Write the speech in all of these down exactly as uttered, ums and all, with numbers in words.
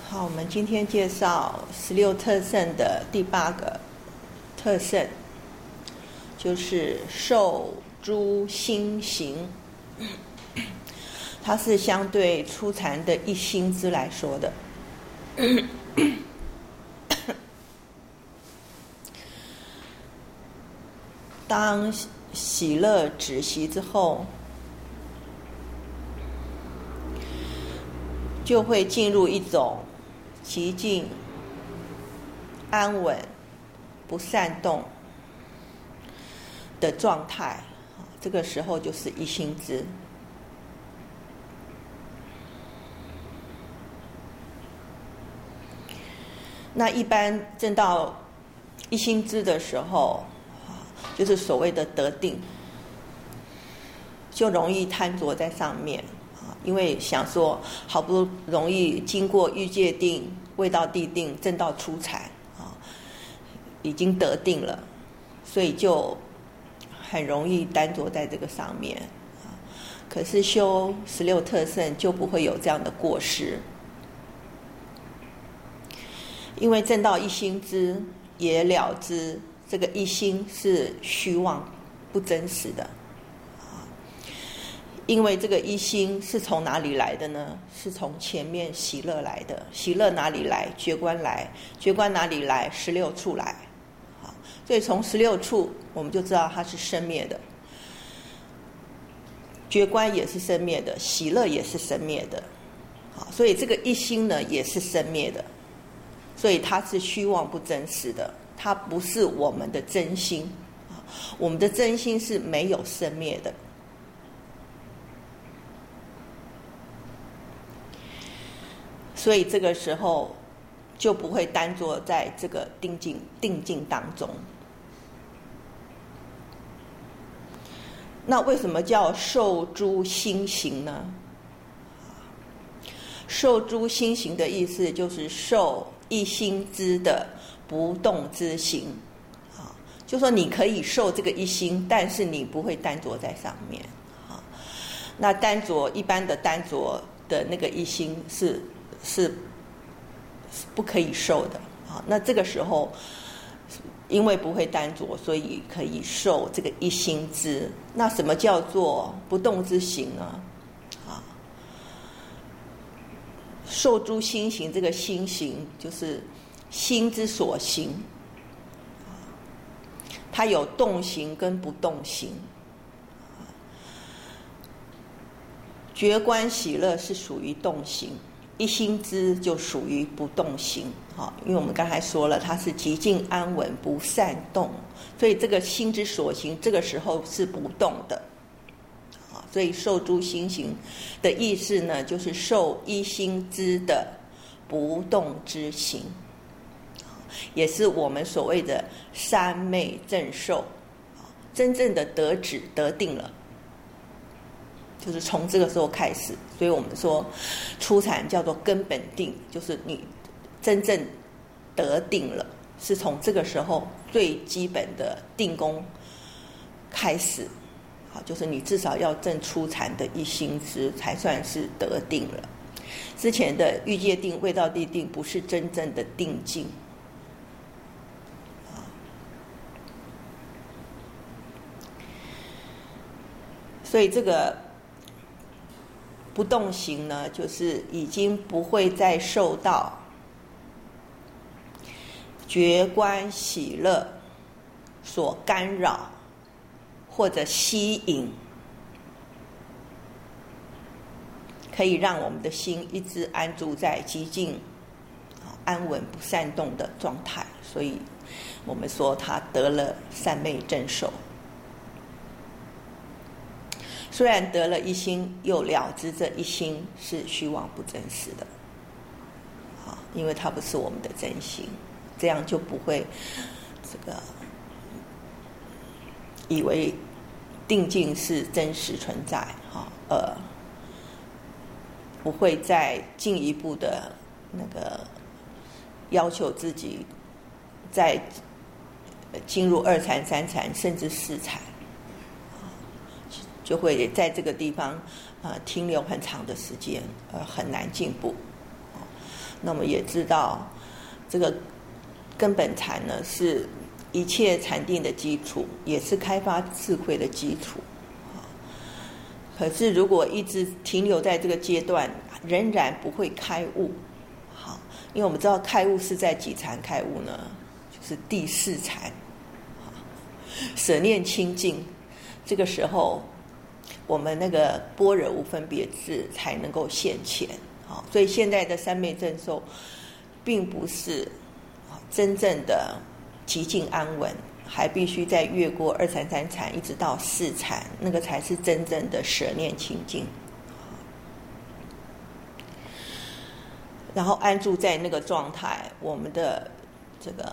好，我们今天介绍十六特胜的第八个特胜，就是受诸心行。它是相对初禅的一心之来说的。当喜乐止息之后，就会进入一种极静、安稳、不散动的状态。这个时候就是一心之。那一般证到一心之的时候，就是所谓的得定，就容易贪着在上面，因为想说好不容易经过欲界定、未到地定，证到初禅啊，已经得定了，所以就很容易耽着在这个上面啊。可是修十六特胜就不会有这样的过失，因为证到一心之，也了知这个一心是虚妄不真实的。因为这个一心是从哪里来的呢？是从前面喜乐来的。喜乐哪里来？觉观来。觉观哪里来？十六处来。所以从十六处我们就知道它是生灭的，觉观也是生灭的，喜乐也是生灭的。所以这个一心呢也是生灭的，所以它是虚妄不真实的，它不是我们的真心。我们的真心是没有生灭的。所以这个时候就不会耽着在这个定境定境当中。那为什么叫受诸心行呢？受诸心行的意思就是受一心之的不动之行，就说你可以受这个一心，但是你不会耽着在上面。那耽着一般的耽着的那个一心是是不可以受的啊。那这个时候因为不会耽着，所以可以受这个一心之。那什么叫做不动之行呢？啊，受诸心行，这个心行就是心之所行，它有动行跟不动行。觉观喜乐是属于动行，一心之就属于不动行。因为我们刚才说了，它是极静安稳不散动，所以这个心之所行这个时候是不动的。所以受诸心行的意思呢，就是受一心之的不动之行，也是我们所谓的三昧正受，真正的得止得定了，就是从这个时候开始。所以我们说初禅叫做根本定，就是你真正得定了，是从这个时候最基本的定功开始。好，就是你至少要证初禅的一心之，才算是得定了。之前的欲界定、未到地定不是真正的定境。所以这个不动行呢，就是已经不会再受到觉观喜乐所干扰或者吸引，可以让我们的心一直安住在极静安稳不散动的状态。所以我们说他得了三昧正受。虽然得了一心，又了知这一心是虚妄不真实的，因为它不是我们的真心，这样就不会这个以为定境是真实存在，呃，不会再进一步的那个要求自己再进入二禅、三禅甚至四禅，就会在这个地方、呃、停留很长的时间，呃，很难进步。 那么也知道这个根本禅呢是一切禅定的基础，也是开发智慧的基础。可是如果一直停留在这个阶段，仍然不会开悟。好，因为我们知道开悟是在几禅开悟呢？就是第四禅，舍念清净。这个时候，我们那个般若无分别智才能够现前。好，所以现在的三昧正受，并不是真正的极静安稳，还必须再越过二禅、三禅，一直到四禅，那个才是真正的舍念清净。然后安住在那个状态，我们的这个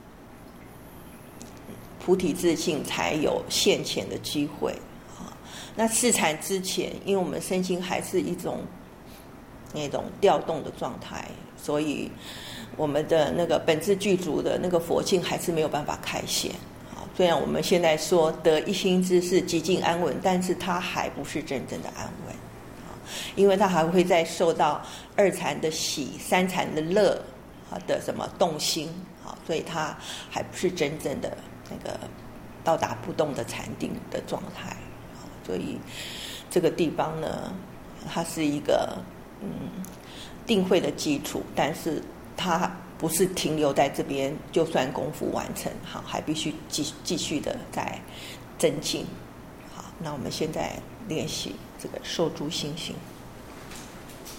菩提自性才有现前的机会。那四禅之前，因为我们身心还是一种那种调动的状态，所以我们的那个本质具足的那个佛性还是没有办法开显。虽然我们现在说得一心之是极静安稳，但是它还不是真正的安稳，因为它还会再受到二禅的喜、三禅的乐的什么动心，所以它还不是真正的那个到达不动的禅定的状态。所以这个地方呢，它是一个嗯定慧的基础，但是它不是停留在这边就算功夫完成，好，还必须继继续的在增进。好，那我们现在练习这个受诸心行。